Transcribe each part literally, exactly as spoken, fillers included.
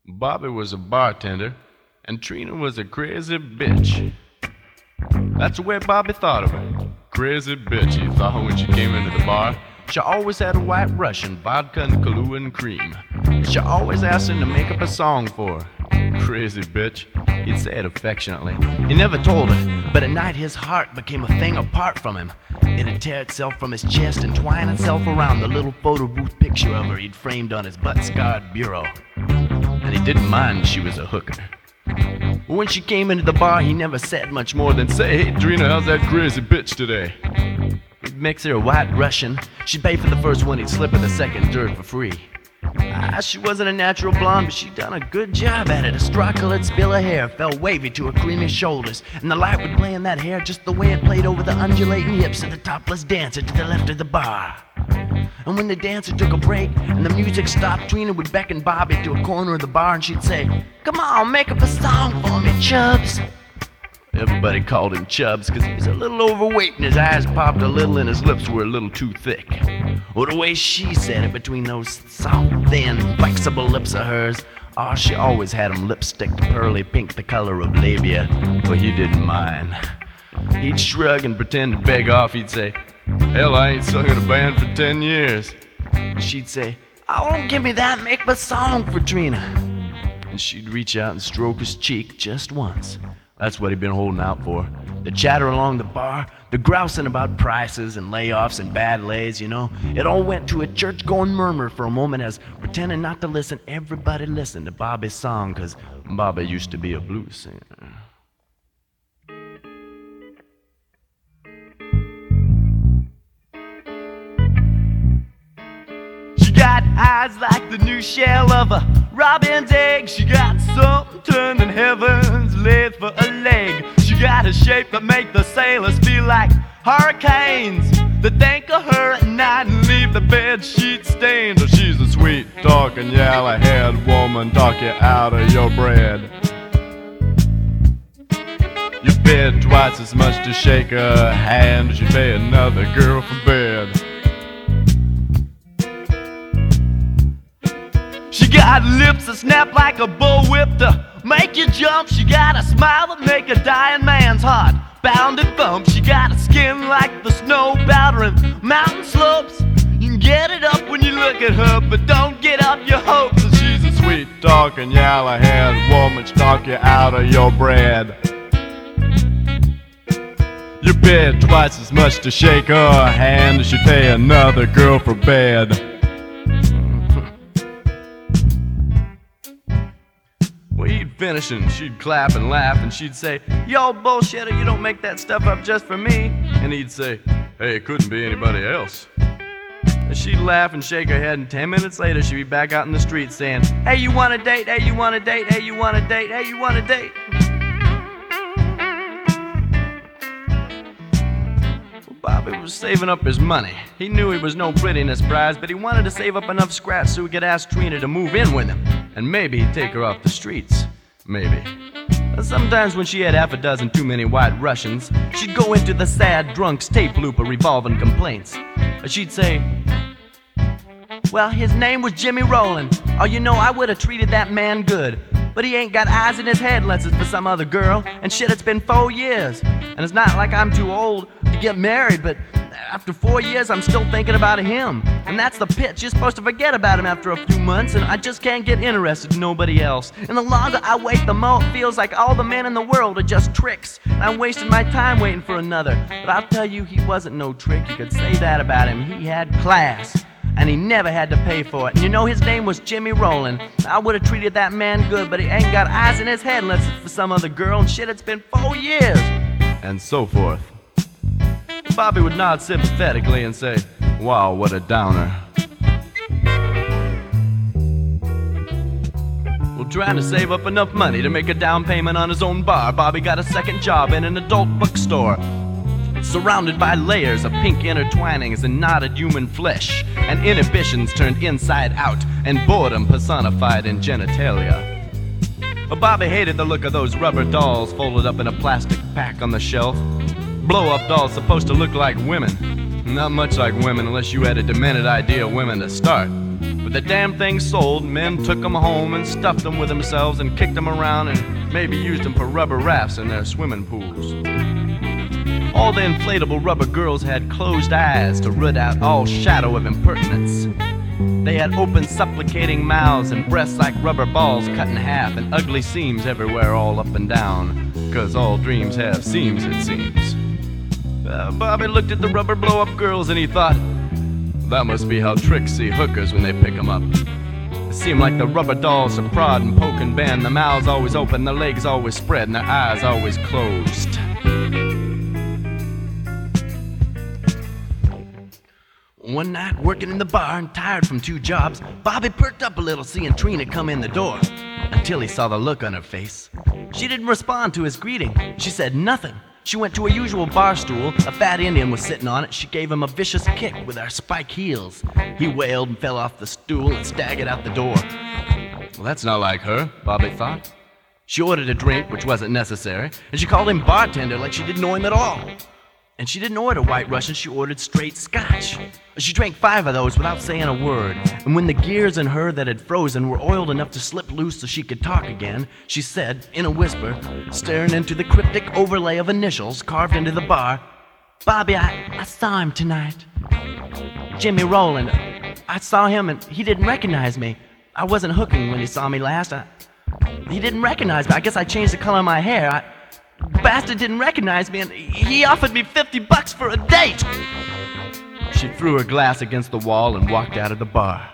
Bobby was a bartender, and Trina was a crazy bitch. That's the way Bobby thought of her. Crazy bitch, he thought when she came into the bar. She always had a white Russian, vodka and Kahlua and cream. She always asked him to make up a song for her. Crazy bitch, he'd say it affectionately. He never told her, but at night his heart became a thing apart from him. It'd tear itself from his chest and twine itself around the little photo booth picture of her he'd framed on his butt-scarred bureau. And he didn't mind she was a hooker. When she came into the bar, he never said much more than, "Say, hey, Trina, how's that crazy bitch today?" He'd mix her a white Russian. She'd pay for the first one, he'd slip her the second dirt for free. Ah, she wasn't a natural blonde, but she'd done a good job at it. A straw-colored spill of hair fell wavy to her creamy shoulders, and the light would play in that hair just the way it played over the undulating hips of the topless dancer to the left of the bar. And when the dancer took a break and the music stopped, Trina would beckon Bobby to a corner of the bar and she'd say, "Come on, make up a song for me, Chubbs." Everybody called him Chubbs because he was a little overweight and his eyes popped a little and his lips were a little too thick. Or the way she said it between those soft, thin, flexible lips of hers, oh, she always had them lipstick pearly pink, the color of labia. But he didn't mind. He'd shrug and pretend to beg off. He'd say, "Hell, I ain't sung in a band for ten years. She'd say, "Oh, don't give me that, make up a song for Trina." And she'd reach out and stroke his cheek just once. That's what he'd been holding out for. The chatter along the bar, the grousing about prices and layoffs and bad lays, you know. It all went to a church-going murmur for a moment as, pretending not to listen, everybody listened to Bobby's song, because Bobby used to be a blues singer. She got eyes like the new shell of a robin's egg. She got something turned in heaven's lathe for a leg. She got a shape that make the sailors feel like hurricanes, that think of her at night and leave the bed sheet stained. Oh, she's a sweet talking yellow-haired woman, talk you out of your bread. You bid twice as much to shake her hand as you pay another girl for bed. She got lips that snap like a bullwhip to make you jump. She got a smile that make a dying man's heart bound and bump. She got a skin like the snow powdering mountain slopes. You can get it up when you look at her, but don't get up your hopes. And she's a sweet talking yellow-haired woman, she talk you out of your bread. You bid twice as much to shake her hand as you pay another girl for bed. Well, he'd finish and she'd clap and laugh and she'd say, "Yo, bullshitter, you don't make that stuff up just for me." And he'd say, "Hey, it couldn't be anybody else." And she'd laugh and shake her head, and ten minutes later she'd be back out in the street saying, "Hey, you want a date? Hey, you want a date? Hey, you want a date? Hey, you want a date?" Well, Bobby was saving up his money. He knew he was no prettiness prize, but he wanted to save up enough scratch so he could ask Trina to move in with him. And maybe he'd take her off the streets. Maybe. Sometimes when she had half a dozen too many white Russians, she'd go into the sad drunk's tape loop of revolving complaints. She'd say, "Well, his name was Jimmy Rowland. Oh, you know, I would have treated that man good. But he ain't got eyes in his head unless it's for some other girl. And shit, it's been four years. And it's not like I'm too old to get married, but after four years, I'm still thinking about him. And that's the pitch. You're supposed to forget about him after a few months, and I just can't get interested in nobody else. And the longer I wait, the more it feels like all the men in the world are just tricks. And I'm wasting my time waiting for another. But I'll tell you, he wasn't no trick. You could say that about him. He had class. And he never had to pay for it. And you know his name was Jimmy Rowland. I would have treated that man good, but he ain't got eyes in his head unless it's for some other girl. And shit, it's been four years. And so forth. Bobby would nod sympathetically and say, "Wow, what a downer." Well, trying to save up enough money to make a down payment on his own bar, Bobby got a second job in an adult bookstore, surrounded by layers of pink intertwinings and knotted human flesh, and inhibitions turned inside out, and boredom personified in genitalia. But Bobby hated the look of those rubber dolls folded up in a plastic pack on the shelf. Blow-up dolls supposed to look like women. Not much like women unless you had a demented idea of women to start. But the damn thing sold, men took them home and stuffed them with themselves and kicked them around and maybe used them for rubber rafts in their swimming pools. All the inflatable rubber girls had closed eyes to root out all shadow of impertinence. They had open supplicating mouths and breasts like rubber balls cut in half and ugly seams everywhere all up and down, 'cause all dreams have seams, it seems. Uh, Bobby looked at the rubber blow-up girls and he thought, that must be how tricks see hookers when they pick 'em up. It seemed like the rubber dolls to prod and poke and bend, the mouths always open, the legs always spread, and their eyes always closed. One night, working in the bar and tired from two jobs, Bobby perked up a little seeing Trina come in the door, until he saw the look on her face. She didn't respond to his greeting. She said nothing. She went to her usual bar stool. A fat Indian was sitting on it. She gave him a vicious kick with her spike heels. He wailed and fell off the stool and staggered out the door. Well, that's not like her, Bobby thought. She ordered a drink, which wasn't necessary, and she called him bartender like she didn't know him at all. And she didn't order White Russian, she ordered straight scotch. She drank five of those without saying a word, and when the gears in her that had frozen were oiled enough to slip loose so she could talk again, she said, in a whisper, staring into the cryptic overlay of initials carved into the bar, "Bobby, I, I saw him tonight. Jimmy Rowland. I saw him and he didn't recognize me. I wasn't hooking when he saw me last. I, he didn't recognize me. I guess I changed the color of my hair. I, Bastard didn't recognize me and he offered me fifty bucks for a date." She threw her glass against the wall and walked out of the bar.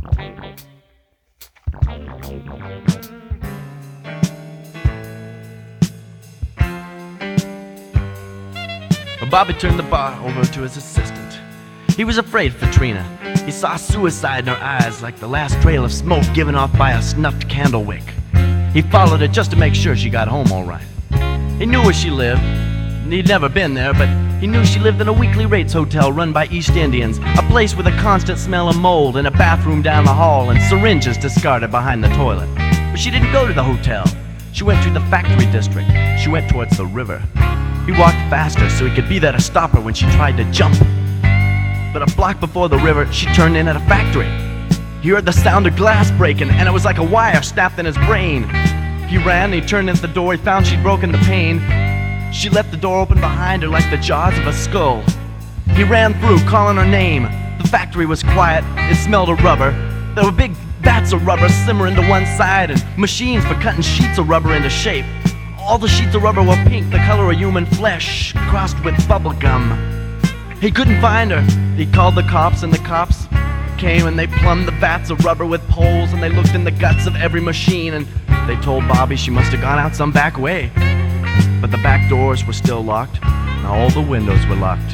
Bobby turned the bar over to his assistant. He was afraid for Trina. He saw suicide in her eyes like the last trail of smoke given off by a snuffed candle wick. He followed her just to make sure she got home all right. He knew where she lived. He'd never been there, but he knew she lived in a weekly rates hotel run by East Indians, a place with a constant smell of mold and a bathroom down the hall and syringes discarded behind the toilet. But she didn't go to the hotel. She went to the factory district. She went towards the river. He walked faster so he could be there to stop her when she tried to jump. But a block before the river, she turned in at a factory. He heard the sound of glass breaking, and it was like a wire snapped in his brain. He ran, he turned into the door, he found she'd broken the pane. She left the door open behind her like the jaws of a skull. He ran through, calling her name. The factory was quiet, it smelled of rubber. There were big vats of rubber simmering to one side and machines for cutting sheets of rubber into shape. All the sheets of rubber were pink, the color of human flesh, crossed with bubble gum. He couldn't find her. He called the cops, and the cops came and they plumbed the vats of rubber with poles, and they looked in the guts of every machine, and they told Bobby she must have gone out some back way. But the back doors were still locked, and all the windows were locked.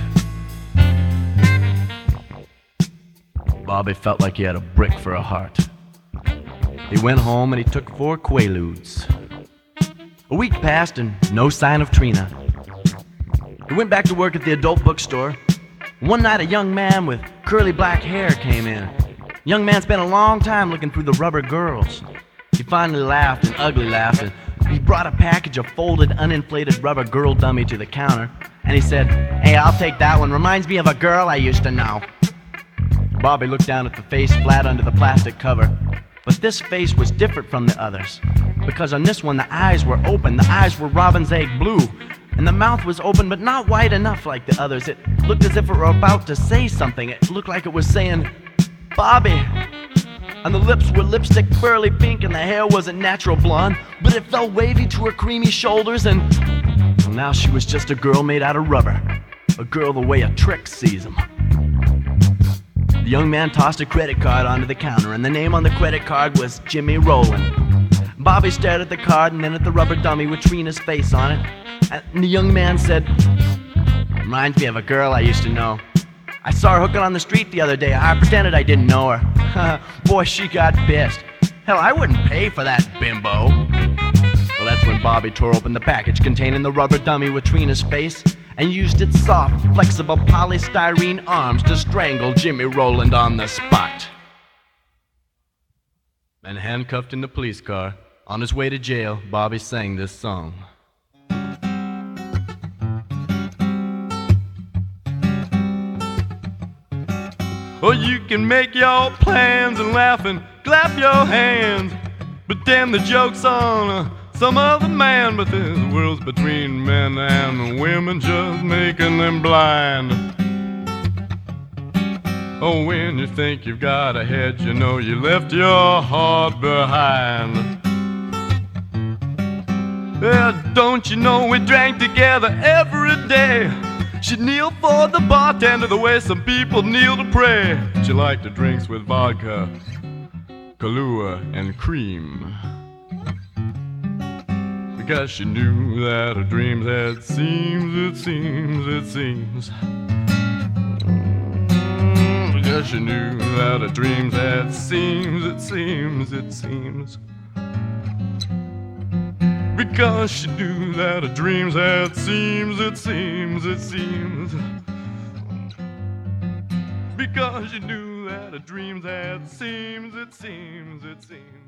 Bobby felt like he had a brick for a heart. He went home and he took four Quaaludes. A week passed and no sign of Trina. He went back to work at the adult bookstore. One night a young man with curly black hair came in. The young man spent a long time looking through the rubber girls. He finally laughed, an ugly laugh, and he brought a package of folded, uninflated rubber girl dummy to the counter, and he said, "Hey, I'll take that one. Reminds me of a girl I used to know." Bobby looked down at the face flat under the plastic cover. But this face was different from the others, because on this one the eyes were open. The eyes were robin's egg blue, and the mouth was open but not wide enough like the others. It looked as if it were about to say something. It looked like it was saying, "Bobby." And the lips were lipstick pearly pink, and the hair wasn't natural blonde, but it fell wavy to her creamy shoulders, and well, now she was just a girl made out of rubber. A girl the way a trick sees them. The young man tossed a credit card onto the counter, and the name on the credit card was Jimmy Rowland. Bobby stared at the card and then at the rubber dummy with Trina's face on it, and the young man said, "Reminds me of a girl I used to know. I saw her hooking on the street the other day. I pretended I didn't know her. Boy, she got pissed. Hell, I wouldn't pay for that bimbo." Well, that's when Bobby tore open the package containing the rubber dummy with Trina's face and used its soft, flexible polystyrene arms to strangle Jimmy Rowland on the spot. And handcuffed in the police car, on his way to jail, Bobby sang this song. Or you can make your plans and laugh and clap your hands. Pretend the joke's on uh, some other man, but this world's between men and women, just making them blind. Oh, when you think you've got ahead, you know you left your heart behind. Well, don't you know we drank together every day? She'd kneel for the bartender the way some people kneel to pray. She liked the drinks with vodka, Kahlua, and cream, because she knew that her dreams had seams, it seems, it seems. Because she knew that her dreams had seams, it seems, it seems. Because she knew that her dreams had seams, it seems, it seems. Because she knew that her dreams had seams, it seems, it seems.